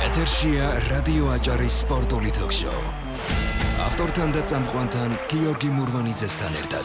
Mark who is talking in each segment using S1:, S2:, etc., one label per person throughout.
S1: ეთერშია რადიო აჭარის სპორტული თოქ-შოუ. ავტორთან და წამყვანთან გიორგი მურვანიძესთან ერთად.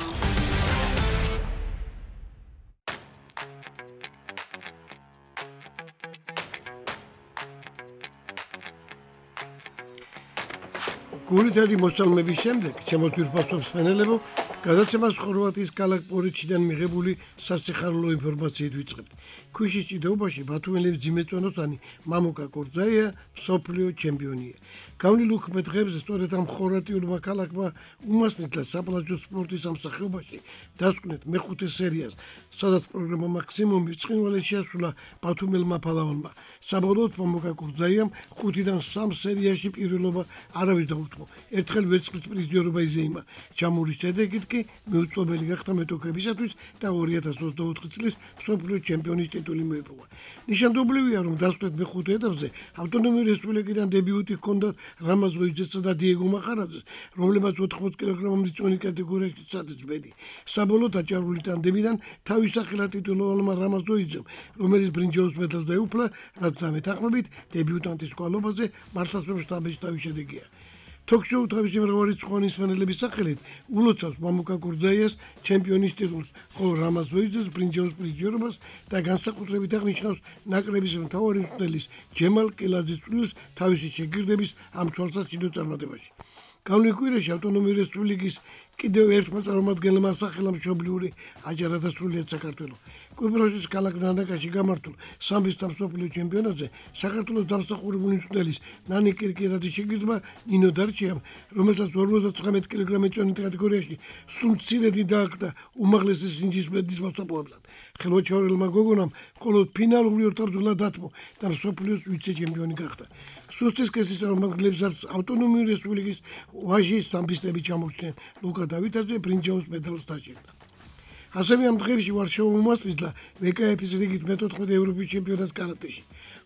S2: გულითადი მოსალმების შემდეგ, ჩემო ძვირფასობს ფენელებო, გადაცემას ხორვატიის ქალაქ პორეჩიდან მიღებული სასიხარულო ინფორმაციით ვიწყებთ. ქვიშის ჭიდაობაში ბათუმელების ძიმეწონოსანი მამუკა კორძაია მსოფლიო ჩემპიონია. გავლილ უქმე დღეებზე სწორედ ამ ხორვატიულმა ქალაქმა უმასპინძლა საპლაჟო სპორტის ამ სახეობაში დასკვნეთ მეხუთე სერიას, სადაც პროგრამა მაქსიმუმი ბრწყინვალე შეასრულა ბათუმელმა ფალავანმა. საბოლოოდ მამუკა კორძაიამ 5-დან 3 სერიაში პირველობა არავის დაუთმო. ერთხელ ვერცხლის პრიზიორობა იზეიმა. ჯამურის შედეგით კი მიუწვდომელი გახდა მეტოქეებისათვის და 2024 წლის მსოფლიო ჩემპიონის ტიტული მოიპოვა. ნიშანდობლივია, რომ დასწრეთ მეხუთე ეტაპზე ავტონომიური რესპუბლიკიდან დებიუტი ჰქონდა რამაზ ვოიძესა და დიეგო მახარაძეს, რომლებმაც 80 კილოგრამამდე წონი კატეგორიაში სცადეს ბედი. საბოლოოდ აჭარული ტანდემიდან თავის სახელად ტიტულოვანმა რამაზ ვოიძემ, რომელიც ბრინჯაოს მედალს დაეუფლა, რაც დამეთანხმებით დებიუტანტის კვალობაზე მართლაც შტაბის თავის შედეგია. თოქ-შოუ თავისი მრავალრიცხოვანი სვენელების სახელით ულოცავს მამუკა კორძაიას ჩემპიონის ტიტულს, ხოლო რამაზ ვოიძეს ბრინჯაოს პრიზიორობას და განსაკუთრებით აღნიშნავს ნაკრების მთავარი მწვრთნელის ჯემალ კილაძის წვლილს თავისი შეგირდების ამ თვალსაჩინო წარმატებაში. გავლილ კვირაში ავტონომიური რესპუბლიკის კიდევ ერთმა წარმომადგენელმა ასახელა მშობლიური აჭარა და სრულიად საქართველო. კვიპროსის ქალაქ ნანაკაში გამართულ სამბის მსოფლიო ჩემპიონატზე საქართველოს დამსახურებული მწვრთნელის ნანი კირკირაძის შეგირდმა ნინო დარჩიამ, რომელსაც 59 კილოგრამის წონის კატეგორიაში სულ მცირედი დააკრა უმაღლესი სინჯის მედლის მოსაპოვებლად. ხელვაჩაურელმა გოგონამ მხოლოდ ფინალური ორთაბრძოლა დათმო და მსოფლიოს ვიცე-ჩემპიონი გახდა. სუსტის კესის წარმომადგენლებს არც ავტონომიური რესპუბლიკის ვაჟის სამბისტები ჩამორჩნენ. ლუკა დავითაძე ბრინჯაოს მედალს დაჭირდა. ასევე ამ დღეებში ვარშავა უმასპინძლა ვკფ-ის რიგით მე-14 ევროპის ჩემპიონატს კარატეში.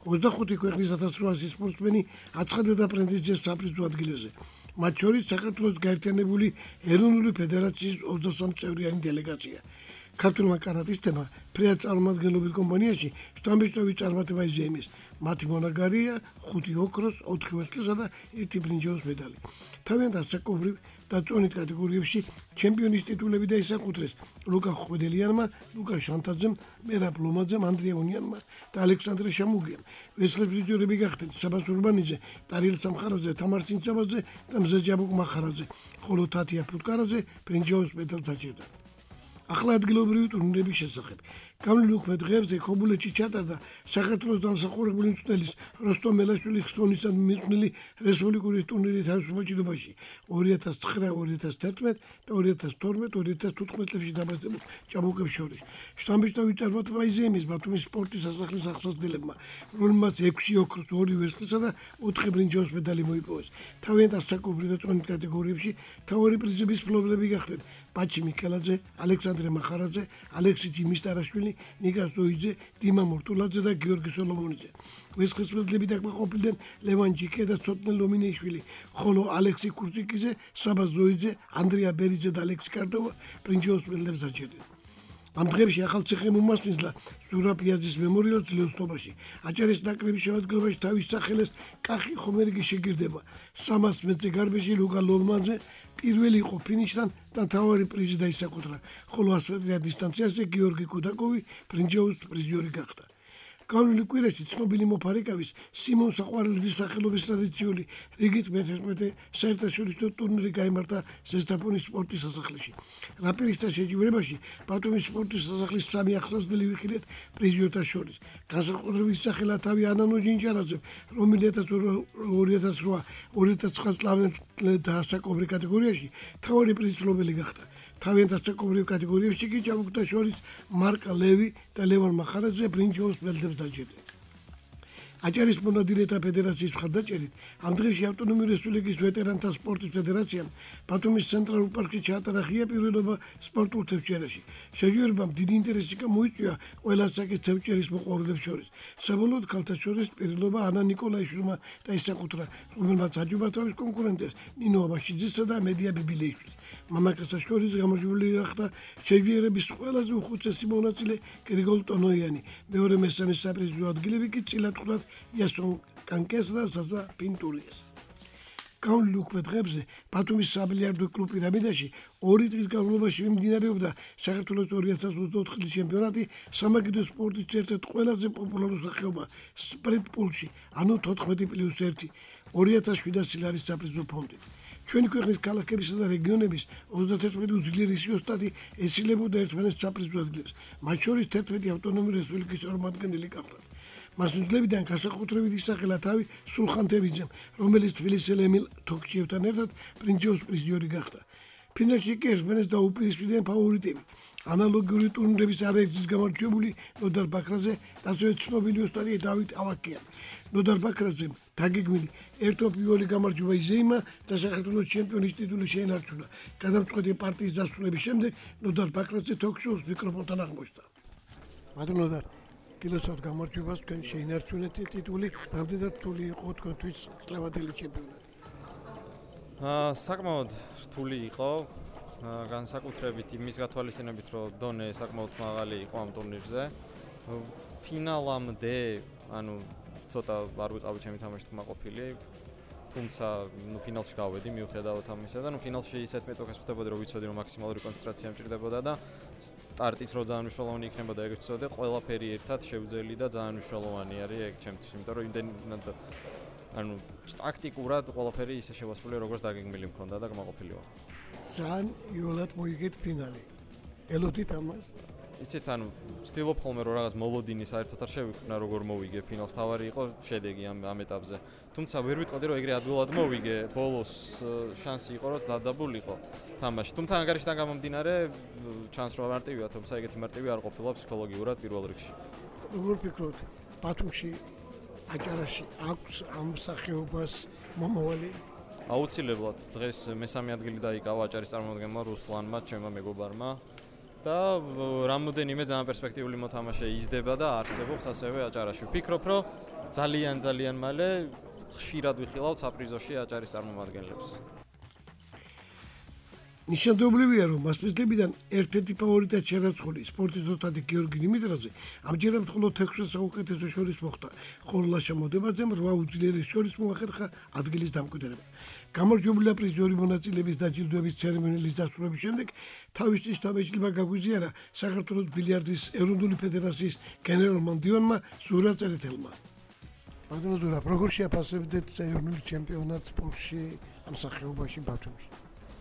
S2: 25 ქვეყნის 1800 სპორტსმენი აცხადებდა პრეტენზიას საპრიზო ადგილებზე. მათ შორის საქართველოს გაერთიანებული ეროვნული ფედერაციის 23 წევრიანი დელეგაცია. ქართულმა კარატისტებმა ფრეად წარმომადგენლობილ კომპანიაში შტამბეჭდავი წარმატება იზეიმეს. მათი მონაგარია 5 ოქროს, 4 ვერცხლისა და 1 ბრინჯაოს მედალი. თავიანთ ასაკობრივ და წონით კატეგორიებში ჩემპიონის ტიტულები დაისაკუთრეს ლუკა ხვედელიანმა, ლუკა შანტაძემ, მერაბ ლომაძემ, ანდრია ონიანმა და ალექსანდრე შამუგიამ. ვერცხლის პრიზიორები გახდნენ საბას ურბანიძე, ტარიელ სამხარაძე, თამარ ცინცაბაძე და მზეჯაბუკ მახარაძე, ხოლო თათია ფუტკარაძე ბრინჯაოს მედალს დაჭირდა. ახლა ადგილობრივი ტურნირების შესახებ. გავლილ უქმე დღეებზე ქობულეთში ჩატარდა საქართველოს დამსახურებული მწვრთნელის როსტომ მელაშვილის ხსოვნისა მიძღვნილი რესპუბლიკური ტურნირი თავისუფალ ჭიდობაში 2009, 2011 და 2012-2015 წლებში დამარცხებულ ჭაბუკებს შორის. შტამბეჭდავი წარმატება იზეიმეს ბათუმის სპორტის სასახლის აღსასწრებლებმა, რომელმაც 6 ოქროს, 2 ვერცხლისა და 4 ბრინჯაოს მედალი მოიპოვეს. თავიანთ ასაკობრივ და წონით კატეგორიებში მთავარი პრიზების მფლობელები გახდნენ პაჩი მიქელაძე, ალექსანდრე მახარაძე, ალექსი ძიმისტარაშვილი, ნიკა ზოიძე, დიმა მორტულაძე და გიორგი სოლომონიძე. ვერცხლის მედლები დაკმაყოფილდნენ ლევან ჯიკე და ცოტნე ლომინეიშვილი, ხოლო ალექსი კურციკიძე, საბა ზოიძე, ანდრია ბერიძე და ალექსი კარდოვა ბრინჯაოს მედლებს დაჭერდნენ. ამ დღეებში ახალციხე უმასპინძლა ზურაბ-იაძის მემორიალს ლეოსტობაში. აჭარის ნაკრების შემადგენლობაში თავის სახელეს კახი ხომერგი შეგირდება. 300 მეტრზე გარბეში ლუკა ლოლმაძე პირველი იყო ფინიშთან და მთავარი პრიზი დაისაკუთრა, ხოლო 100 მეტრიან დისტანციაზე გიორგი კუდაკოვი ბრინჯაოს პრიზიორი გახდა. გავლილ კვირაში ცნობილი მოფარიკავის სიმონ საყვარელის სახელობის ტრადიციული რიგით მე-11 საერთაშორისო ტურნირი გაიმართა ზესტაფონის სპორტის სასახლეში. რაპირისთა შეჯიბრებაში ბათუმის სპორტის სასახლის 3 ახლანდელი ვიხილეთ პრიზიორთა შორის. განსაკუთრებით ისახელა თავი ანანო ჯინჯარაძემ, რომელიც 2008, 2009 წლამდე ასაკობრივ კატეგორიაში მთავარი პრიზის მფლობელი გახდა. თავიანთ ასაკობრივ კატეგორიებში კი ჭაბუკთა შორის მარკ ლევი და ლევან მახარაძე ბრინჯაოს მედლებს დაჭერდნენ. აჭარის მონადირეთა ფედერაციის მხარდაჭერით ამ დღეებში ავტონომიური რესპუბლიკის ვეტერანთა სპორტის ფედერაციამ ბათუმის ცენტრალურ პარკში ჩაატარა ღია პირველობა სპორტულ თევზჭერაში. შეჯიბრებამ დიდი ინტერესი გამოიწვია ყველა ასაკის თევზჭერის მოყვარულებს შორის. საბოლოოდ ქალთა შორის პირველობა ანა ნიკოლაიშვილმა დაისაკუთრა, რომელმაც აჯუბა თავის კონკურენტებს ნინო აბაშიძესა და მედია ბიბილეიშვილს. მამაკაცთა შორის გამარჯვებული გახდა შეჯიბრების ყველაზე უხუცესი მონაწილე გრიგოლ ტონოიანი. მეორე მესამე საპრიზო ადგილები კი წილად ხვდათ იასონ კანკეს და ზაზა პინტურიას. Კაუნ ლუკვე დღებზე ბათუმის საბილიარდო კლუბ პირამიდაში 2 დღის განმავლობაში მიმდინარეობდა საქართველოს 2024 წლის ჩემპიონატი სამაგიდო სპორტის ერთ-ერთ ყველაზე პოპულარულ სახეობა სპრინტ პულში, ანუ 14+1 2700 ლარის საპრიზო ფონდით. ჩვენი ქვეყნის ქალაქებისა და რეგიონების 31 უძლიერესი ოსტატი ესილებოდა ერთმანეთს საპრიზო ადგილებს, მათ შორის 11 ავტონომიური რესპუბლიკის წარმომადგენელი გახდათ. მას უძლებიდან განსაკუთრებით ისახელა თავი სულხან თებიძემ, რომელიც თბილისელ ემილ თოქჩიევთან ერთად პრინციპის პრიზიორი გახდა. ფინალში კი ერთმანეთს დაუპირისპირდნენ ფავორიტები. ანალოგიური ტურნირების არაერთის გამარჯვებული ნოდარ ბაქრაძე და ასევე ცნობილი ოსტატი დავით ავაკიანი. ნოდარ ბაქრაძემ დაგეგმილი ერთობლივი გამარჯვება იზეიმა და საქართველოს ჩემპიონის ტიტული შეენარჩუნა. გადამწყვეტი პარტიის დასრულების შემდეგ ნოდარ ბაქრაძე თოქ-შოუს მიკროფონთან აღმოჩნდა. ბატონო ნოდარ, გილოცავთ გამარჯვებას, თქვენ შეინარჩუნეთ ტიტული, რამდენად რთული იყო თქვენთვის წლევადელი ჩემპიონატი?
S3: საკმაოდ რთული იყო, განსაკუთრებით იმის გათვალისწინებით, რომ დონე საკმაოდ მაღალი იყო ამ ტურნირზე. ფინალამდე, ცოტა არ ვიყავი ჩემი თამაშით მაყოფილი, თუმცა ფინალში გავედი მიუხედავად ამისა და ფინალში ისეთ მეტოქეს ვხვდებოდი, რომ ვიცოდი, რომ მაქსიმალური კონცენტრაცია მჭირდებოდა და სტარტიც რო ძალიან მნიშვნელოვანი იქნებოდა, ეგ ვიცოდი, ყველაფერი ერთად შევძელი და ძალიან მნიშვნელოვანი არის ეგ ჩემთვის, იმიტომ რომ იმდენად ტაქტიკურად ყველაფერი ისე შევასრულე, როგორც დაგეგმილი მქონდა და მაყოფილი ვარ.
S2: ძალიან იოლად მოიგეთ ფინალი. ელოდით ამას?
S3: იცით, ვცდილობ ხოლმე რომ რაღაც მოლოდინი საერთოდ არ შევიქმნა, როგორ მოვიგე ფინალს, თავარი იყო შედეგი ამ ეტაპზე. თუმცა ვერ ვიტყოდი, რომ ეგრე ადვილად მოვიგე, ბოლოს შანსი იყო, რომ დადაბულიყო თამაში. თუმცა ანგარიშთან გამომდინარე, ჩანს რომ მარტივია, თუმცა ეგეთი მარტივი არ ყოფილა ფსიქოლოგიურად პირველ რიგში.
S2: როგორ ფიქრობთ, ბათუმში აჭარაში აქვს ამ სახეობას მომავალი?
S3: აუცილებლად დღეს მესამე ადგილი დაიკავა აჭარის წარმომადგენელმა რუსლანმა, ჩემმა მეგობარმა. და რამოდენიმე ძალიან პერსპექტიული მოთამაშე იზრდება და არსებობს ასევე აჭარაში. ვფიქრობ, რომ ძალიან მალე ხშირად ვიხილავთ საპრიზოში აჭარის წარმომადგენლებს.
S2: ნიშნავდებია, რომ მასპინძლებიდან ერთ-ერთი ფავორიტად შერაცხული სპორტის ოსტატი გიორგი დიმიტრაძე ამჯერად მხოლოდ 6 საუკეთესო შორის მოხვდა, ხოლო ლაშა მოდებაძემ 8 უძლიერეს შორის მოახერხა ადგილის დამკვიდრება. გამარჯვებული პრიზიორი მონაწილეების დაჯილდოების ცერემონიალის დასრულების შემდეგ თავისთვის თავისუფლება გაგვიზიარა საქართველოს ბილიარდის ეროვნული ფედერაციის გენერალურმა მდივანმა ზურაბ წერეთელმა. ბატონო ზურაბ, როგორ შეაფასებდეთ ეროვნული ჩემპიონატს სპორტში ამ სახეობაში ბათუმში?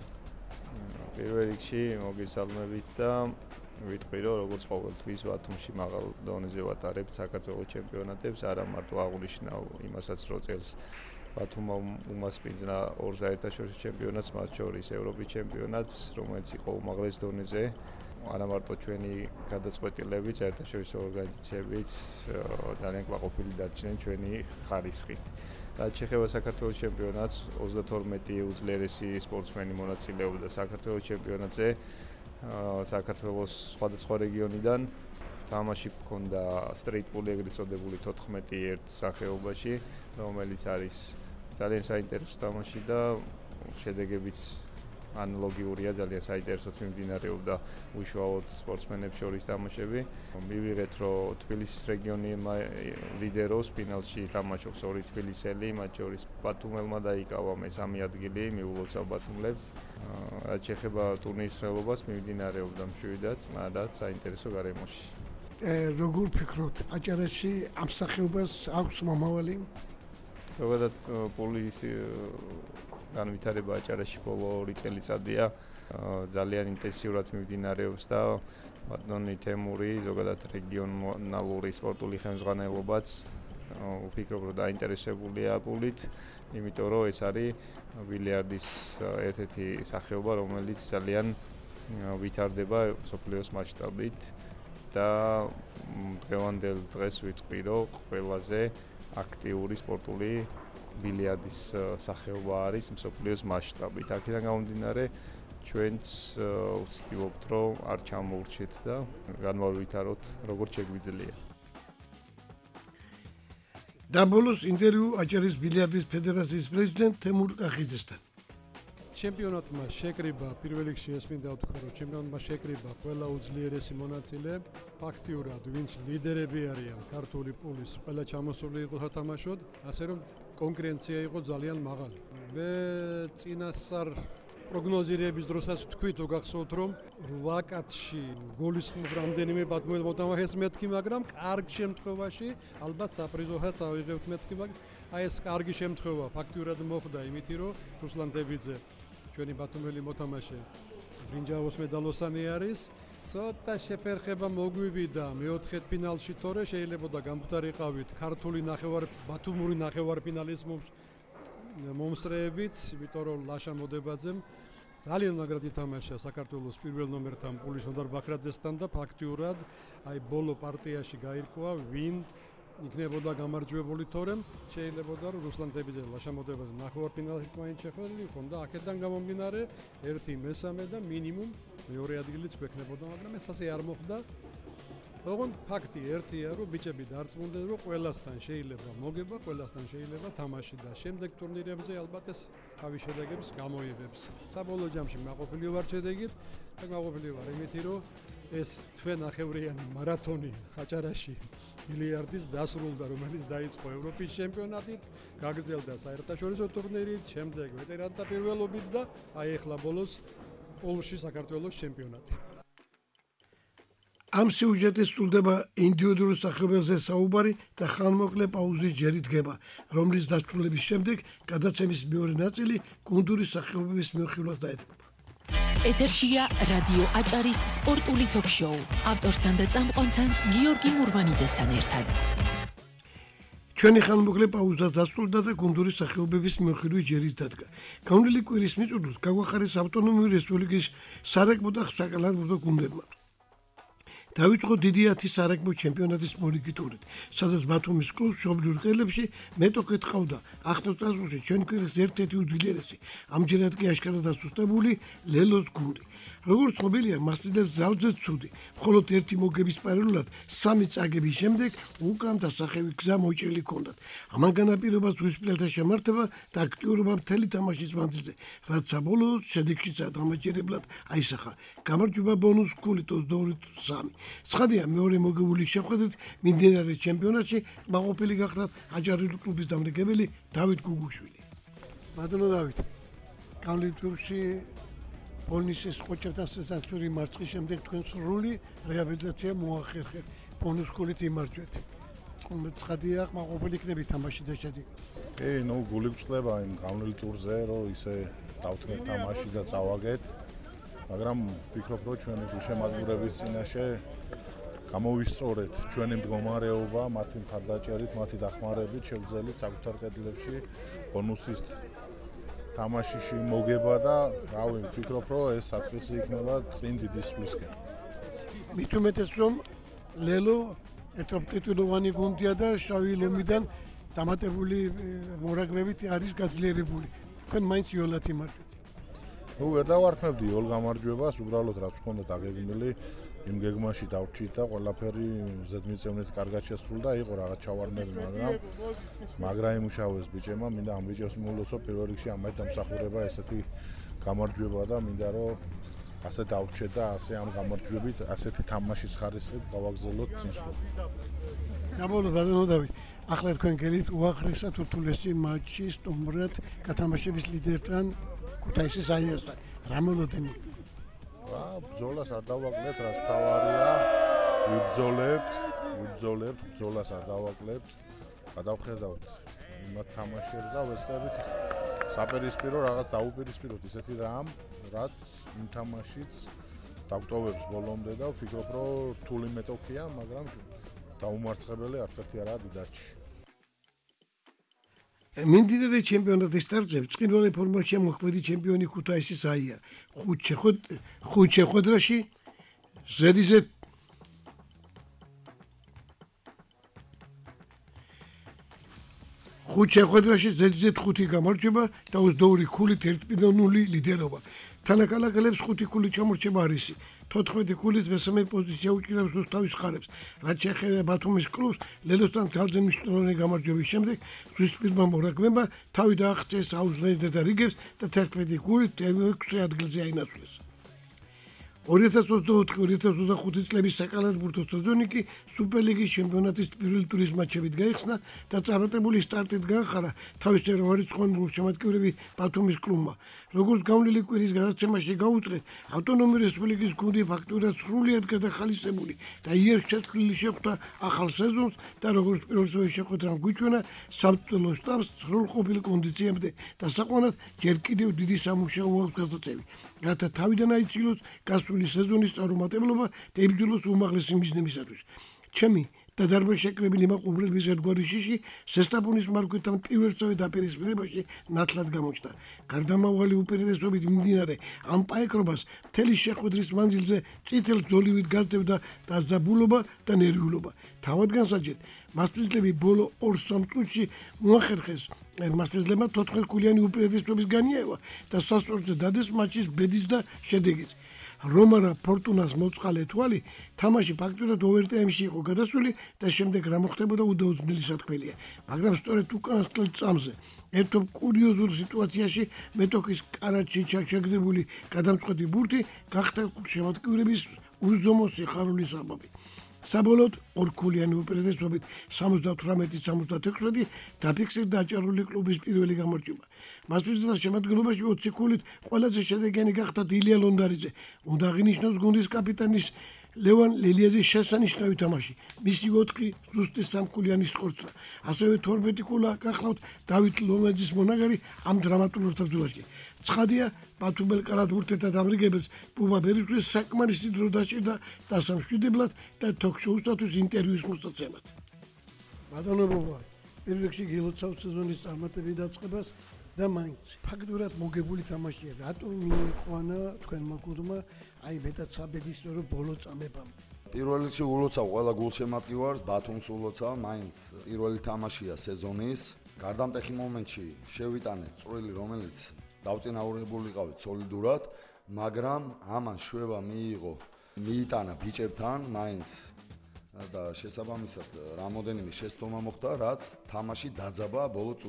S4: პირველ რიგში მოგესალმებით და ვიტყვი, რომ როგორც ყოველთვის ბათუმში მაღალ დონეზე ვატარებთ საქართველოს ჩემპიონატებს, არა მარტო აღნიშნავ იმასაც, რომ წელს ბათუმმა უმასპინძლა 2 საერთაშორისო ჩემპიონატს, მათ შორის ევროპის ჩემპიონატს, რომელიც იყო უმაღლეს დონეზე. არა მარტო ჩვენი გადაწყვეტილებიც, საერთაშორისო ორგანიზაციებიც ძალიან კმაყოფილი დარჩნენ ჩვენი ხარისხით. რაც შეეხება საქართველოს ჩემპიონატს, 32 უძლიერესი სპორტსმენი მონაწილეობდა საქართველოს ჩემპიონატზე. საქართველოს სხვადასხვა რეგიონიდან თამაში ჰქონდა სტრიტ პული, ეგრეთ წოდებული 14 სახეობაში, რომელიც არის ძალიან საინტერესო თამაში და შედეგებიც ანალოგიურია, ძალიან საინტერესოდ მიმდინარეობდა უშუალოდ სპორტსმენებს შორის თამაშები. მივიღეთ, რომ თბილისის რეგიონი ლიდერობს, ფინალში თამაშობს 2 თბილისელი, მათ შორის ბათუმელმა დაიკავა მესამე ადგილი, მიულოცავ ბათუმელებს. რაც შეეხება ტურნირის მსვლელობას, მიმდინარეობდა მშვიდი და წნადად საინტერესო გარემოში.
S2: როგორ ფიქრობთ, აჭარაში ამ სახეობას აქვს მომავალი?
S4: ზოგადად პულის განვითარება აჭარაში ბოლო 2 წელიწადია ძალიან ინტენსიურად მიმდინარეობს და ბატონი თემური ზოგადად რეგიონალური სპორტული ხელმძღვანელობაც ვფიქრობ, რომ დაინტერესებულია პულით, იმიტომ რომ ეს არის ბილიარდის ერთ-ერთი სახეობა, რომელიც ძალიან ვითარდება მსოფლიოს მასშტაბით და დღევანდელ დღეს ვიტყვი, რომ ყველაზე აქტიური სპორტული ბილიარდის სახეობა არის მსოფლიოს მასშტაბით. აქედან გამომდინარე, ჩვენც ვცდილობთ, რომ არ ჩამოურჩეთ და განვავითაროთ როგორც შეგვიძლია.
S2: და ბოლოს ინტერვიუ აჭარის ბილიარდის ფედერაციის პრეზიდენტ თემურ კახიძესთან.
S5: ჩემპიონატმა შეკრიბა პირველ რიგში ეს მინდა ვთქვა რომ ჩემპიონატმა შეკრიბა ყველა უძლიერესი მონაწილე ფაქტიურად ვინც ლიდერები არიან ქართული პულის ყველა ჩამოსული იყო სათამაშოდ ასე რომ კონკურენცია იყო ძალიან მაღალი მე წინასწარ პროგნოზირების დროსაც თქვი თუ გახსოვთ რომ 8 კაცში გულისხმობ რამდენიმე ბატონელ მოთამაშეს მეთქი მაგრამ კარგ შემთხვევაში ალბათ საპრიზოსაც ავიღებთ მეთქი მაგრამ აი ეს კარგი შემთხვევა ფაქტიურად მოხდა იმით რომ რუსლან დებიძე ჩვენი ბატონელი მოთამაშე ბრინჯაოს მედალოსანი არის ცოტა შეფერხება მოგვივიდა მეოთხე ფინალში თორე შეიძლება გამختارიყავით ქართული ბათუმური ნახევარფინალის მომსწრეებიც იმიტომ რომ ლაშა მოდებაძემ ძალიან მაგრად ითამაშა საქართველოს პირველ ნომერთან პულის ნოდარ ბაქრაძესთან და ფაქტიურად აი ბოლო პარტიაში გაირკვა ვინ იქნებოდა გამარჯვებული თორემ შეიძლება რომ რუსლან დებიძე ლაშა მოდებაძე ნახევარფინალში მაინც შეხვედრილი ხონდა აქედან გამომდინარე 1/3 და მინიმუმ მეორე ადგილიც გვექნებოდა მაგრამ ეს ასე არ მოხდა ოღონდ ფაქტი ერთია რომ ბიჭები დარწმუნდნენ რომ ყველასთან შეიძლება მოგება ყველასთან შეიძლება თამაში და შემდეგ ტურნირებზე ალბათ ეს თავის შედეგებს გამოიღებს საბოლოო ჯამში მაყოფილი ვარ შედეგით და მაყოფილი ვარ იმითი რომ ეს თვენახევრიანი მარათონი ხაჭარაში მილიარდის დასრულდა რომელიც დაიწყო ევროპის ჩემპიონატით გაგრძელდა საერთაშორისო ტურნირით შემდეგ ვეტერანთა პირველობით და აი ახლა ბოლოს პოლში საქართველოს ჩემპიონატი
S2: ამ სიუჟეტის სრულდება ინდივიდუალურ სახეობებზე საუბარი და ხანმოკლე პაუზის ჯერი დგება, რომლის დასრულების შემდეგ გადაცემის მეორე ნაწილი გუნდური სახეობების მიმოხილვას დაეთმობა.
S6: ეთერშია რადიო აჭარის სპორტული ток-შოუ. ავტორთან და წამყვანთან გიორგი მურვანიძესთან ერთად.
S2: ჩვენი ხანმოკლე პაუზა დასრულდა და გუნდური სახეობების მიმოხილვის ჯერიც დადგა. განვლილი კვირის მიწურულს გაგვახარეს ავტონომიური რესპუბლიკის სარაგბო და საკალათბურთო გუნდებმა. დავიწყო დიდი 10 სარაგბო ჩემპიონატის მორიგიტურით, სადაც ბათუმის კლუბს მშობლიურ ყელებში მეტოქე თყავდა. ახლა წასულში ჩვენი კვირის ერთ-ერთი უძლიერესი, ამჯერად კი აშკარად დასუსტებული ლელოს გუნდი. როგორც ცნობილია, მასპინძელს ძალზე ცუდი, მხოლოდ ერთი მოგების პარალელურად 3 წაგების შემდეგ უკან დასახევი გზა მოჭრილი ჰქონდათ. ამან განაპირობა ზღვისპირელთა შემართება და აქტიურობა მთელი თამაშის მანძილზე, რაც საბოლოო შედეგშიც დამაჯერებლად აისახა. გამარჯვება ბონუს ქულით 22-3. ცხადია, მეორე მოგებული შეხვედრით მიმდინარე ჩემპიონატში მაყოფილი გახდათ აჭარული კლუბის დამრიგებელი დავით გუგუშვილი. ბატონო დავით, განვლილ ტურში ბონუსის ყოჩებთან სასაცური მარცხის შემდეგ თქვენ სრული რეაბილიტაცია მოახერხეთ. ბონუს ქულით იმარჯვეთ. ცხადია, მაყოფილი იქნებით თამაში და შედეგი.
S7: გული გვწლება იმ განვლილ ტურზე, რომ ისე დავთმეთ თამაში და წავაგეთ. მაგრამ ვფიქრობ, რომ ჩვენი გულშემატკივრების წინაშე გამოვისწორეთ ჩვენი მდგომარეობა, მათი მხარდაჭერით, მათი დახმარებით შევძელით საკუთარ კედლებში ბონუსის თამაშიში მოგება და რავი, ვფიქრობ, რომ ეს საწყისი იქნება წინ დიდი სვლისკენ.
S2: მით უმეტეს რომ ლელო ერთობტიტულოვანი გუნდია და შავი ლომიდან დამატებული მორაგბებით არის გაძლიერებული. თქვენ მაინც იოლად იმარჯვეთ.
S7: ვერ დავარქმევდი იოლ გამარჯვებას, უბრალოდ რაც ჰქონდა დაგეგმილი, იმ გეგმაში დავრჩით და ყველაფერი ზედმიწევნით კარგად შესრულდა, იყო რაღაც ჩავარდნები, მაგრამ იმუშავეს ბიჭებმა, მინდა ამ ბიჭებს მოულოცო პირველ რიგში ამათ დამსახურება ესეთი გამარჯვება და მინდა რომ ასე დავრჩეთ და ასე ამ გამარჯვებით, ასეთი თამაშის ხარისხით გავაგზავნოთ წინსვლა.
S2: გამოდო ბატონო დავით, ახლა თქვენ გელით უაღრესად ურთულესი მატჩი სტუმრად გათამაშების ლიდერთან ქუთაისის აიასთან. რა მოლოდინი?
S7: ბრძოლას არ დავაკლებთ, რაც თავარია. ვიბრძოლებთ, ბრძოლას არ დავაკლებთ. გადავხედავთ იმათ თამაშებს და ვესწრებით საპირისპირო რაღაც დაუპირისპიროთ ისეთი რამ, რაც იმ თამაშიც დაგვტოვებს ბოლომდე და ვფიქრობ, რომ რთული მეტოქია, მაგრამ დაუმარცხებელი არც ერთი არაა დიდარჩი.
S2: მიმდინარე ჩემპიონატის სტარტზე წყინვალე ფორმაშია მოქმედი ჩემპიონი ქუთაისის აია. ხუთ შეხვედრაში ზედიზედ ხუთ შეხვედრაში ზედიზედ 5 გამარჯვება და 22 ქულით 1-0 ლიდერობა. თანაკალაკელებს 5 ქულით ჩამორჩება რისი. 14 ქულით მესამე პოზიცია უჭირავს რუსთავის ხარებს. რაც შეეხება ბათუმის კლუბს, ლელოსთან ძალზე მნიშვნელოვანი გამარჯვების შემდეგ ზღვისპირმა მორაგბებმა თავი დააღწიეს აუზღეირდა რიგებს და 11 ქულით 6 ადგილზე აინაცვლეს. 2024-2025 წლების საკალათბურთო სეზონი კი სუპერლიგის ჩემპიონატის პირველი ტურის მატჩებით გაიხსნა და წარმატებული სტარტით გაახარა თავისი რიცხოვნ გულშემატკივრები ბათუმის კლუბმა. როგორც გავლილი კვირის გადაცემაში გაუწყვეთ, ავტონომიური რესპუბლიკის გუნდი ფაქტურად სრულიად გადახალისებული და იერთშეწყვილი შეხვდა ახალ სეზონს და როგორც პირველ სეზონში შეხვედრამ გვიჩვენა სამწვრთნელო შტაბს სრულყოფილ კონდიციამდე და საყვანად ჯერ კიდევ დიდი სამუშაო აქვს გასაწევი, რათა თავიდან აიცილოს გასული სეზონის წარუმატებლობა და იბრძოლოს უმაღლესი მიზნებისათვის. ჩემი და დარბაზშეკრებილი მაყურებლების ერთგვარი შიში ზესტაფონის მარკვეთთან პირველსავე დაპირისპირებაში ნათლად გამოჩნდა. გარდამავალი უპირატესობით მიმდინარე ამ პაეკრობას მთელი შეხვედრის მანძილზე წითელ ძოლივით გასდევდა დაძაბულობა და ნერვიულობა. თავად განსაჯეთ, მასპინძლები ბოლო 2-3 წუთში მოახერხეს მასპინძლებმა 14 ქულიანი უპირატესობის განიევა და სასწორზე დადეს მატჩის ბედის და შედეგის. რომარა ფორტუნას მოწყალე თვალი თამაში ფაქტურად ოვერტაიმში იყო გადასული და შემდეგ რა მოხდებოდა უდაუძნელი სათქმელია. მაგრამ სწორედ უკანასკნელ წამზე ერთობ კურიოზულ სიტუაციაში მეტოქის კარაჩი ჩაგდებული გადამწყვეტი ბურთი გახდა შემატკივრების უზომო სიხარულის საბაბი. საბოლოოდ ორქულიანი უპირატესობით 78-76 დაფიქსირდა აჭარული კლუბის პირველი გამარჯვება. მასპინძელთა შემადგენლობაში 20 ქულით ყველაზე შედეგიანი გახდა ილია ლონდარიძე. უნდა აღინიშნოს გუნდის კაპიტანის ლევან ლელიაძის შესანიშნავი თამაში. მისი 4 ზუსტი სამქულიანი სკორცდა. ასევე 12 ქულა გახლავთ დავით ლომაძის მონაგარი ამ დრამატულ ორთაბრძოლაში. ცხადია, ბათუმელ კალათბურთელთა დამრიგებელს ბუბა ბერიძეს საკმარისი დრო დაჭირდა დასამშვიდებლად და თოქ-შოუსთათვის ინტერვიუს მოსაცემად. ბატონო ბუბა, პირველ რიგში გილოცავთ სეზონის წარმატების დაწყებას და მაინც ფაქტურად მოგებული თამაშია. რატომ მიიყვანა თქვენმა გუნდმა აი მეტად საბედის რო ბოლო წამებამ?
S8: პირველ რიგში ულოცავ ყველა გულშემატკივარს, ბათუმს ულოცავ, მაინც პირველი თამაშია სეზონის. გარდამტეხი მომენტში შევიტანეთ წვრილი, რომელიც დავწინაურებული ყავით სოლიდურად, მაგრამ ამან შვება მიიტანა ბიჭებთან, მაინც და შესაბამისად რამოდენიმე შეცდომა მოხდა, რაც თამაში დაძაბა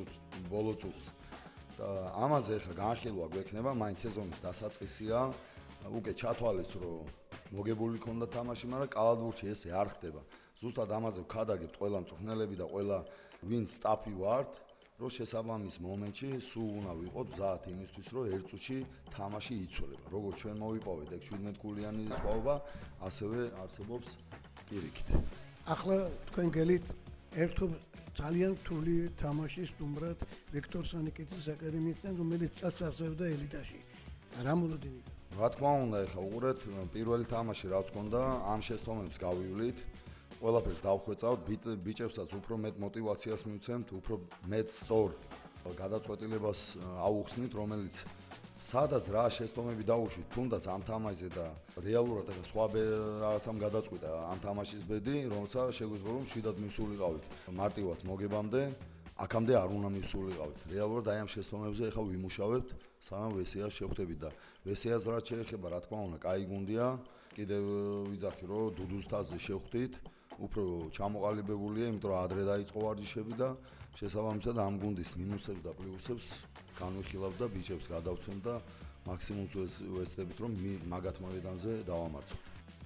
S8: ბოლო წუთს. და ამაზე ხა განხილვა გვექნება, მაინც სეზონის დასაწყისია, უკვე ჩათვალეს, რომ მოგებული ქონდა თამაში, მაგრამ კალათბურთში ესე არ ხდება. ზუსტად ამაზე ვქადაგებთ ყველა მწვრთნელები და ყველა ვინც სტაფი ვართ, რომ შესაბამის მომენტში სულ უნდა ვიყოთ მზად იმისთვის, რომ ერთ წუთში თამაში იცვლება. როგორც ჩვენ მოვიპოვეთ ეგ 17 ქულიანი სხვაობა, ასევე არსებობს პირიქით.
S2: ახლა თქვენ გელით ერთობ ძალიან რთული თამაში სტუმრად ვიქტორ სანიკეცის აკადემიისთან, რომელიც წასასევდა ელიტაში. რა მოლოდინი?
S8: რა თქმა უნდა, ეხლა უყურეთ პირველი თამაში რაც ჰქონდა, ამ შეცდომებს გავივლით. ყველაფერს დავხვეწავთ, ბიჭებსაც უფრო მეტ мотиваციას მივცემთ, უფრო მეტ სწორ გადაწყვეტილებას აუხსნით, რომელიც სადაც რა შეცდომები დაუშვით, თუნდაც ამ თამაშზე და რეალურად ახლა სხვა რაღაცამ გადაწყვიტა ამ თამაშის ბედი, რომელსაც შეგვიძლია რომ შვიდად მივსულიყავით მარტივად მოგებამდე, აქამდე არ უნდა მივსულიყავით. რეალურად აი ამ შეცდომებზე ახლა ვიმუშავებთ, სანამ ვესიას შევხვდებით და ვესიას რაც შეეხება, რა თქმა უნდა, კაი გუნდია, კიდევ ვიძახი რომ დუდუსტაზე შევხვდით. უფრო ჩამოყალიბებულია, იმიტომ რომ ადრე დაიწყო ვარჯიშები და შესაბამისად ამ გუნდის მინუსებს და პლუსებს განვიხილავ და ბიჭებს გადავცემ და მაქსიმუმს ვეცდებით რომ მაგათ მოედანზე დავამარცხოთ.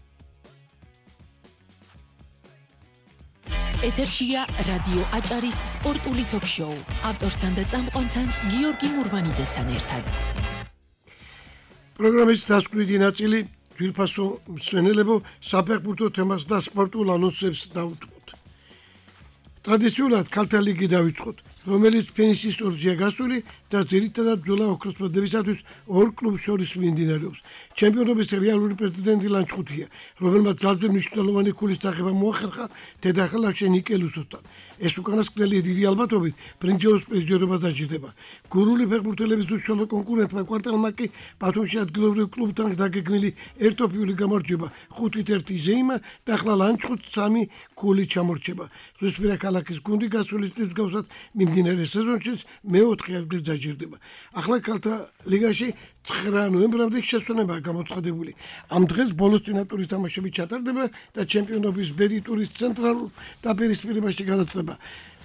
S6: ეთერშია რადიო აჭარის სპორტული ток-შოუ. ავტორთან და წამყვანთან გიორგი მურვანიძესთან ერთად.
S2: პროგრამის დასკვნითი ნაწილი ძვირფასო მსვენელებო საფეხბურთო თემას და სპორტულ ანონსებს დავუდგოთ. ტრადიციულად ქალთა ლიგი დავიწყოთ, რომელიც ფინიშის ორზეა გასული და ძირითადად ბრძოლა ოქროს პრემიისათვის ორ კლუბს შორის მიმდინარეობს. ჩემპიონობის რეალური პრეტენდენტი ლანჩხუთია, რომელმაც ძალზე მნიშვნელოვანი ქულის წაღება მოახერხა დედაქალაქში ნიკელუსოსთან. ეს უკანასკნელი დიდი ალბათობით ბრინჯაოს პრიზიორობას დაჯილდება. გურული ფეხბურთელების უშუალო კონკურენტმა კვარტალმა კი ბათუმში ადგილობრივ კლუბთან დაგეგმილი ერთოფიული გამარჯვება 5-1 ზეიმა და ახლა ლანჩხუთს 3 გოლი ჩამორჩება. ზუსტად ქალაქის გუნდი გასული წლის მსგავსად მიმდინარე სეზონშიც მე-4 ადგილს დაჯილდება. ახლა ქალთა ლიგაში 9 ნოემბრამდე შესვენებაა გამოცხადებული. ამ დღეს ბოლოს წინა ტურის თამაშები ჩატარდება და ჩემპიონობის ბედი ტურის ცენტრალურ დაპირისპირებაში გადაწყდება.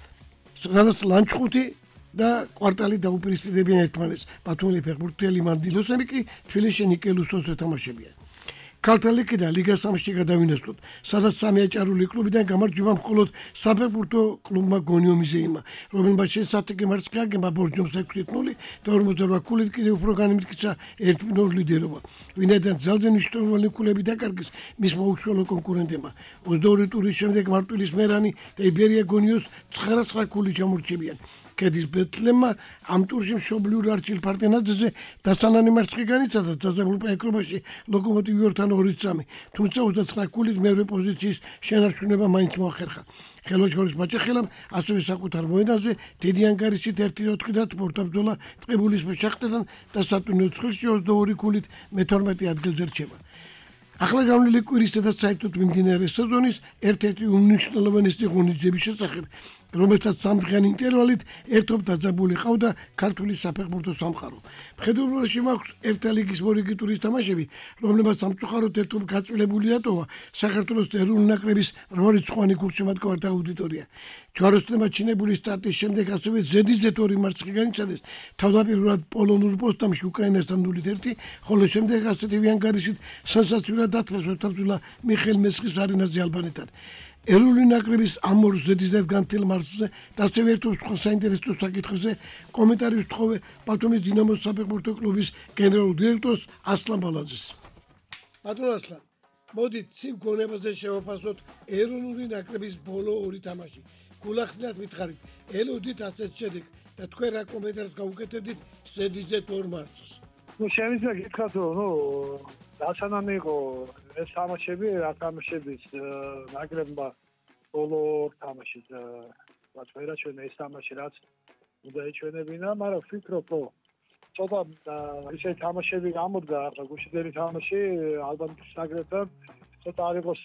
S2: სადაც ლანჩხუთი და კვარტალი დაუპირისპირდებიან ერთმანეთს. ბათუმელი ფეხბურთელი მანდილოსები კი თბილისში ნიკელუსონს ეთამაშებიან. ქალთა ლიგიდან ლიგა 3-ში გადავინაცვლოთ, სადაც 3 აჭარული კლუბიდან გამარჯვება მხოლოდ საფეხბურთო კლუბმა გონიომი ზეიმა, რომელმაც შესაძლებელი მარცხი აგება ბორჯომს 6-0 და 48 ქულით კიდევ უფრო განიმტკიცა 1-0 ლიდერობა. ვინაიდან ძალზე მნიშვნელოვანი ქულები დაკარგეს მის მოუშველო კონკურენტებმა. 22 ტურის შემდეგ მარტვილის მერანი და იბერია გონიოს 9 ქული ჩამორჩებიან. კედის ბეთლემმა ამ ტურში მშობლიურ არჩილ პარტენაძეზე დასანანი მარცხი განიცადა დასაბულ ეკრობაში ლოკომოტივიორთან 2-3, თუმცა 29 ქულით მეორე პოზიციის შენარჩუნება მაინც მოახერხა. ხელოჩქორის მაჭახელამ ასევე საკუთარ მოედანზე დიდი ანგარიშით 1-4 და სპორტაბრძოლა ტყიბულის შეხვედრიდან და სატურნიო ცხრილში 22 ქულით მე-12 ადგილზე რჩება. ახლა გამოვლილი კვირისა და საერთოდ მიმდინარე სეზონის ერთ-ერთი უმნიშვნელოვანესი ღონისძიების შესახებ, რომელსაც სამდღიანი ინტერვალით ერთობ დაძაბული ყავდა ქართული საფეხბურთო სამყარო. მხედველობაში მაქვს ერთა ლიგის მორიგი ტურის თამაშები, რომლებსაც სამწუხაროდ ერთობ გაწილებული ატოვა საქართველოს ეროვნული ნაკრების მრავალრიცხოვანი გულშემატკივართა აუდიტორია. ჯვაროსნებმა ჩინებული სტარტის შემდეგ ასევე ზედიზედ 2 მარცხი განიცადეს თავდაპირველად პოლონურ პოსტამში უკრაინასთან 0-1, ხოლო შემდეგ ასეთივე ანგარიშით სენსაციურად დათმეს ოთაბძოლა მიხეილ მესხის არენაზე ალბანეთთან. ეროვნული ნაკრების ამ ორ ზედიზედ განთილ მარცხზე და ასევე ერთობ სხვა საინტერესო საკითხებზე კომენტარი ვთხოვე ბათუმის დინამოს საფეხბურთო კლუბის გენერალურ დირექტორს ასლან ბალაძეს. ბატონ ასლან, მოდით ცივ გონებაზე შევაფასოთ ეროვნული ნაკრების ბოლო 2 თამაში. გულახდილად მითხარით, ელოდით ასეთ შედეგს და თქვენ რა კომენტარს გაუკეთებდით ზედიზედ 2 მარცხს.
S9: შეიძლება გითხრათ, რომ დასანანი იყო ეს თამაშები, რა თამაშების ნაკრებმა ბოლო თამაშის რაც ვერაჩვენა ეს თამაში რაც უნდა ეჩვენებინა, მაგრამ ვფიქრობ, რომ ცოტა ისეთი თამაშები გამოდგა, ახლა გუშინდელი თამაში ალბანეთის ნაკრებთან ცოტა არ იყოს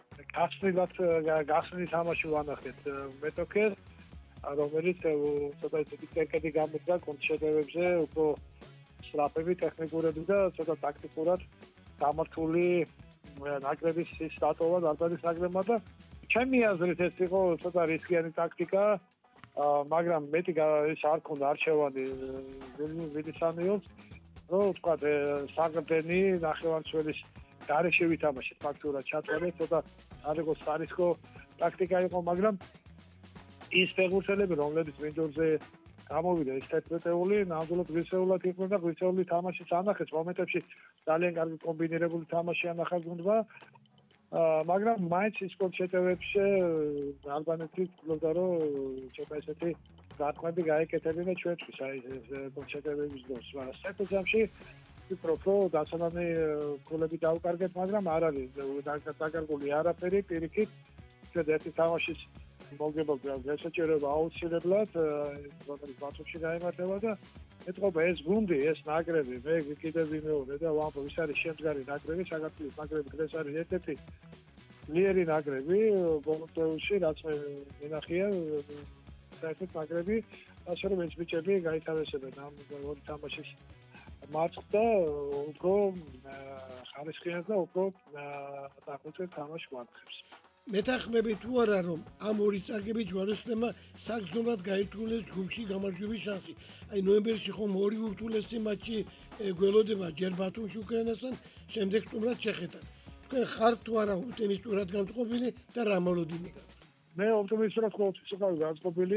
S9: გახსნილი თამაში ვანახეთ მეტოქეს, რომელიც ცოტა ისეთი ტექნიკი გამოდგა კონტრშეტევებზე, უფრო სტრაფები, ტექნიკურები და ცოტა ტაქტიკურად გამართული ნაკრების სტატოვა ალბანეთის ნაკრებმა და ჩემი აზრით ეს იყო ცოტა რისკიანი ტაქტიკა, მაგრამ მეტი ის არ ქონდა არჩევანი ვიდისანიოს, რომ თქვა საგდენი ნახევარმცველის გარეშე ვითამაშეთ ფაქტურად ჩატარეთ, ცოტა არ იყო სარისკო ტაქტიკა იყო, მაგრამ ის ფეხბურთელები, რომლებიც მინდორზე გამოვიდა ის თეთრეთეული, ნამდვილად გვისეულად იყვნენ და გვისეული თამაშიც ანახეს მომენტებში ძალიან კარგი კომბინირებული თამაში ანახა გუნდმა, მაგრამ მაინც ის კონცერტებში ალბანეთი ფლობდა რომ ცოტა ესეთი გარტყმები გაეკეთებინა ჩვენთვის აი ეს კონცერტების დროს, მაგრამ საერთოდ ჯამში ვფიქრობ რომ დასანანი გოლები დაუკარგეთ, მაგრამ არ არის დაკარგული არაფერი, პირიქით ერთი თამაშის მოგებოდა გასაჭიროება აუცილებლად, რომელიც ბათუმში გაიმართება და ეთყობა ეს გუნდი, ეს ნაკრები, მე კიდევ ვიმეორე და ვამბობ, ის არის შემდგარი ნაკრები, საქართველოს ნაკრები, ეს არის ერთ-ერთი ძლიერი ნაკრები ბოლოში, რაც მე მინახია, საერთოდ ნაკრები, ასე რომ ეს ბიჭები გაითავისებენ ამ ორი თამაშის მარცხს და უფრო ხარისხიან და უფრო დახუჭე თამაშს ვარცხებს.
S2: მეთანხმები თუ არა რომ ამ ორი წაგები ჯვაროსნებმა საგრძნობლად გაირთულეს ჯგუფში გამარჯვების შანსი. აი ნოემბერში ხომ ორი ურთულესი მატჩი გველოდება ჯერ ბათუმში უკრაინასთან, შემდეგ სტუმრად ჩეხეთთან. თქვენ ხართ თუ არა ოპტიმისტურად განწყობილი და რა მოლოდინი გაქვთ?
S9: მე ოპტიმისტურად ყოველთვის ვიყავი განწყობილი,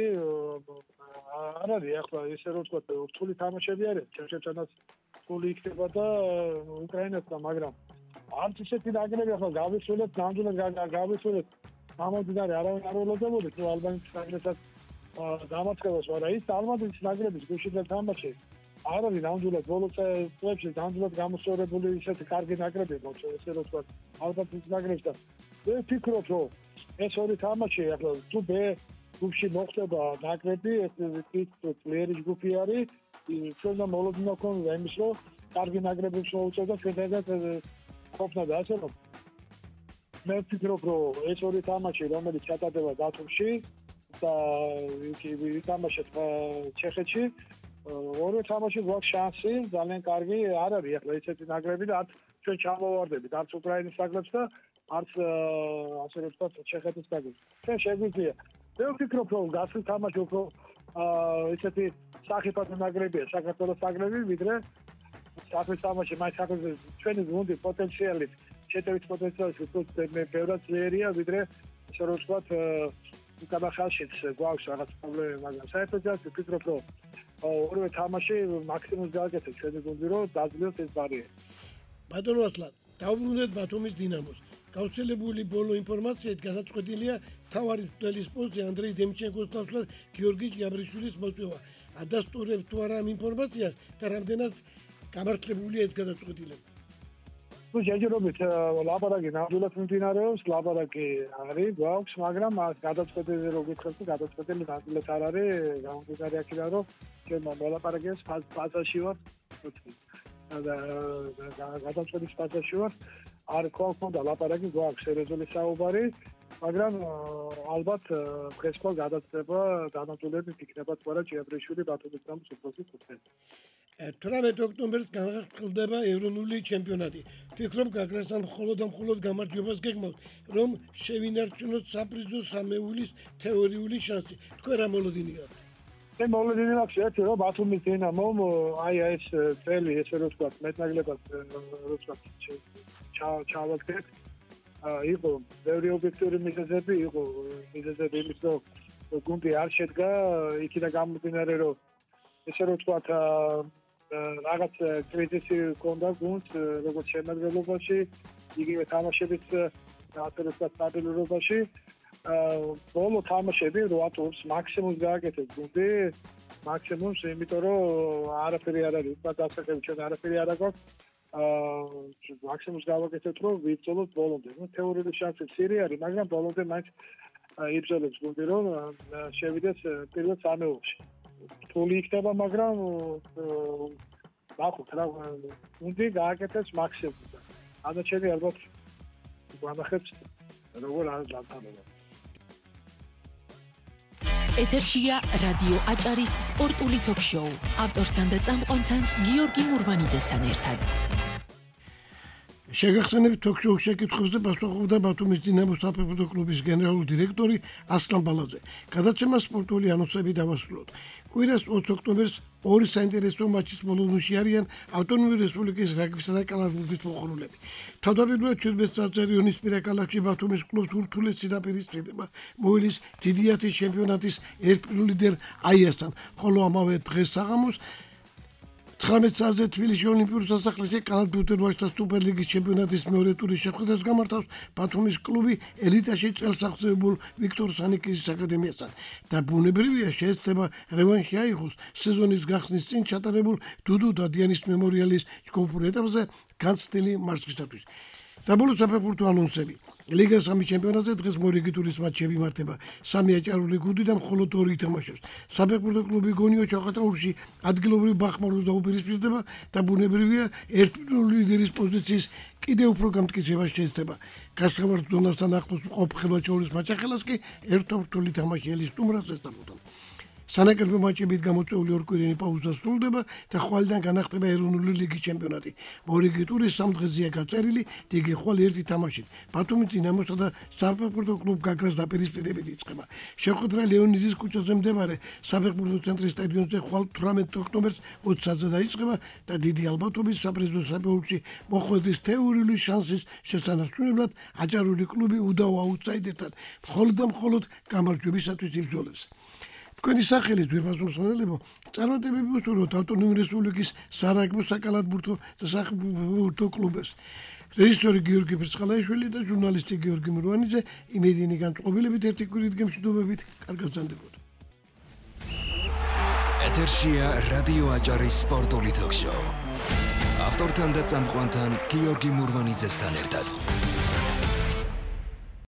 S9: არ არის ახლა ისე რომ თქვა რთული თამაშები არის, ჩემთანაც რთული იქნება და უკრაინასთან, მაგრამ არც ისეთი ნაკრები ახლა გავისულეთ, ნამდვილად გავისულეთ. ამოდინარე არავინ არ ველოდებოდით, რომ ალბანეთის ნაკრებსაც დამარცხებას, მაგრამ ის ალბანეთის ნაკრების გუშინდელ თამაში არ არის ნამდვილად ბოლო წლებში ნამდვილად გამოსწორებული ისეთი კარგი ნაკრები, ესე რომ თქვა ალბანეთის ნაკრებთან. მე ვფიქრობ, რომ ეს ორი თამაში ახლა თუ ჯგუფში მოხდება ნაკრები, ეს პლეერის ჯგუფი არის. ჩვენ და მოლოდინა ქონდა იმის რომ კარგი ნაკრებებს მოუწევდა ჩვენთანაც ყოფნა და ასე რომ მე ვფიქრობ რომ ეს ორი თამაში რომელიც ჩატარდება დათვში და ითამაშეთ ჩეხეთში ორი თამაში გვაქვს შანსი ძალიან კარგი არ არის ახლა ესეთი ნაკრები და არც ჩვენ ჩამოვარდებით არც უკრაინის ნაკრებს და არც ასე რომ ვთქვათ ჩეხეთის ნაკრებს ჩვენ შეგვიძლია მე ვფიქრობ რომ გასულ თამაში უფრო ესეთი სახიფათო ნაკრებია საქართველოს ნაკრები ვიდრე საფრთხის თამაში მაინც საქართველოს ჩვენი გუნდი პოტენციალით შეტევის პოტენციალით უფრო ბევრად ძლიერია ვიდრე ასე რომ ვთქვათ უკანახაშიც გვაქვს რაღაც პრობლემები მაგრამ საერთოდ ვფიქრობ რომ ორივე თამაში მაქსიმუმს გააკეთეთ ჩვენი გუნდი რომ დაძლიოთ ეს ბარიერი
S2: ბატონო ასლან დავუბრუნდეთ ბათუმის დინამოს გავრცელებული ბოლო ინფორმაციით გადაწყვეტილია თავარი მცველის პოსტზე ანდრეი დემჩენკოს ნაცვლად გიორგი ჭიაბრიშვილის მოწვევა ადასტურებს თუ არა ამ ინფორმაციას და რამდენად გამართლებულია ეს გადაწყვეტილება
S9: ну შეჯერობით ლაპარაკი ნამდვილად მიმდინარეობს ლაპარაკი არის გვაქვს მაგრამ გადაწყვეტილი რო გითხრათ გადაწყვეტილი ნამდვილად არ არის გამომდინარე აქედან რომ ჩვენ მოლაპარაკეს ფაზაში ვარ და გადაწყვეტის ფაზაში ვარ არ ქონდა ლაპარაკი გვაქვს სერიოზული საუბარი მაგრამ ალბათ დღეს ხო გადაწყვეტება დანაწილებით იქნება თუ არა ჭიაბრიშვილი ბათუმის გამოს უფროსის კუთვნილება
S2: 18 ოქტომბერს განხილდება ეროვნული ჩემპიონატი. ვფიქრობ, გაგრასთან მხოლოდ გამარჯვებას გეგმავთ, რომ შევინარჩუნოთ საპრიზო სამეულის თეორიული შანსი. თქვენ რა მოლოდინი გაქვთ?
S9: მე მოლოდინი აქვს ერთი, რომ ბათუმის დინამომ აი ეს წელი ესე რომ ვთქვათ, მეტნაკლებად რო ვთქვათ, ჩავაგდეთ. იყო ბევრი ობიექტური მიზეზები, იყო მიზეზები იმის, რომ გუნდი არ შედგა, იქიდან გამომდინარე, რომ ესე რომ ვთქვათ რაღაც კრიზისი ჰქონდა გუნდს როგორც შემადგენლობაში, იგივე თამაშების ასე რომ ვთქვათ სტაბილურობაში. ბოლო თამაშები 8 ტურს მაქსიმუმს გააკეთეთ გუნდი, მაქსიმუმს, იმიტომ რომ არაფერი არ არის, უბრალოდ დასახები ჩვენ არაფერი არ აქვს. მაქსიმუმს გავაკეთეთ რომ ვიბრძოლოთ ბოლომდე. ნუ თეორიული შანსი მცირე არის, მაგრამ ბოლომდე მაინც იბრძოლებს გუნდი რომ შევიდეს პირველ სამეულში. რთული იქნება, მაგრამ ნახოთ რა გუნდი გააკეთებს მაქსიმუმს. ანაჩენი ალბათ გვანახებს როგორ არის დამთავრება.
S6: ეთერშია რადიო აჭარის სპორტული ток-შოუ. ავტორთან და წამყვანთან გიორგი მურვანიძესთან ერთად.
S2: შეგახსენებთ ток-შოუს შეკითხვებზე პასუხობდა ბათუმის დინამოს საფეხბურთო კლუბის გენერალური დირექტორი ასლან ბალაძე. გადაცემა სპორტული ანონსები დავასრულოთ. კვირას 20 ოქტომბერს ორი საინტერესო მაჩის მოლოდინში არიან ავტონომიური რესპუბლიკის რაგბისა და კალათბურთის მოხურულები. თავდაპირველად 17 წელს რიონისპირა ქალაქში ბათუმის კლუბს ურთულესი დაპირისპირება მოელის დიდი ათის ჩემპიონატის ერთპირ ლიდერ აიასთან, ხოლო ამავე დღეს საღამოს 19 წელს თბილისში ოლიმპიური სასახლეში კალათბურთელ ვაჟთა სუპერლიგის ჩემპიონატის მეორე ტურის შეხვედრას გამართავს ბათუმის კლუბი ელიტაში წელს აღწევებულ ვიქტორ სანიკის აკადემიასთან და ბუნებრივია შეეცდება რევანში აიღოს სეზონის გახსნის წინ ჩატარებულ დუდუ დადიანის მემორიალის ჯგუფურ ეტაპზე განცდილი მარცხისათვის. დაბოლო საფეხბურთო ანონსები. ლიგას 3 ჩემპიონატზე დღეს მორიგი ტურის მატჩები იმართება. 3 აჭარული გუნდი და მხოლოდ 2 ითამაშებს. საფეხბურთო კლუბი გონიო ჩოხატაურში ადგილობრივ ბახმაროს დაუპირისპირდება და ბუნებრივია ერთპირული ლიდერის პოზიციის კიდევ უფრო გამტკიცება შეეცდება. გასავართ ზონასთან ახლოს მყოფ ხელვაჩაურის მაჩახელას კი ერთობრთული თამაშიელი სტუმრას ესწრაფოდა. სანაკრებო მაჩებით გამოწვეული ორკვირიანი პაუზა სრულდება და ხვალიდან განახდება ეროვნული ლიგის ჩემპიონატი. მორიგი ტურის 3 დღეზეა გაწერილი და იგი ხვალ ერთი თამაშით ბათუმის დინამოსა და საფეხბურთო კლუბ გაგრას დაპირისპირებით იწყება. შეხვედრა ლეონიდის ქუჩაზე მდებარე საფეხბურთო ცენტრის სტადიონზე ხვალ 18 ოქტომბერს 20 საათზე დაიწყება და დიდი ალბათობით საპრიზო საფეხბურთში მოხვედრის თეორიული შანსის შესანარჩუნებლად აჭარული კლუბი უდავ აუტსაიდერთან მხოლოდ გამარჯვებისათვის იბრძოლებს. თქვენი სახელით ვირფასო მსმენელებო, წარმატებები უსურვოთ ავტონომიური რესპუბლიკის სარაგბო საკალათბურთო და საფეხბურთო კლუბებს. რეჟისორი გიორგი ფრცხალაიშვილი და ჟურნალისტი გიორგი მურვანიძე იმედინი განწყობილებით ერთი კვირით გემშვიდობებით კარგად გრძანდებოდ.
S1: ეთერშია რადიო აჭარის სპორტული ток-შოუ. ავტორთან და წამყვანთან გიორგი მურვანიძესთან ერთად.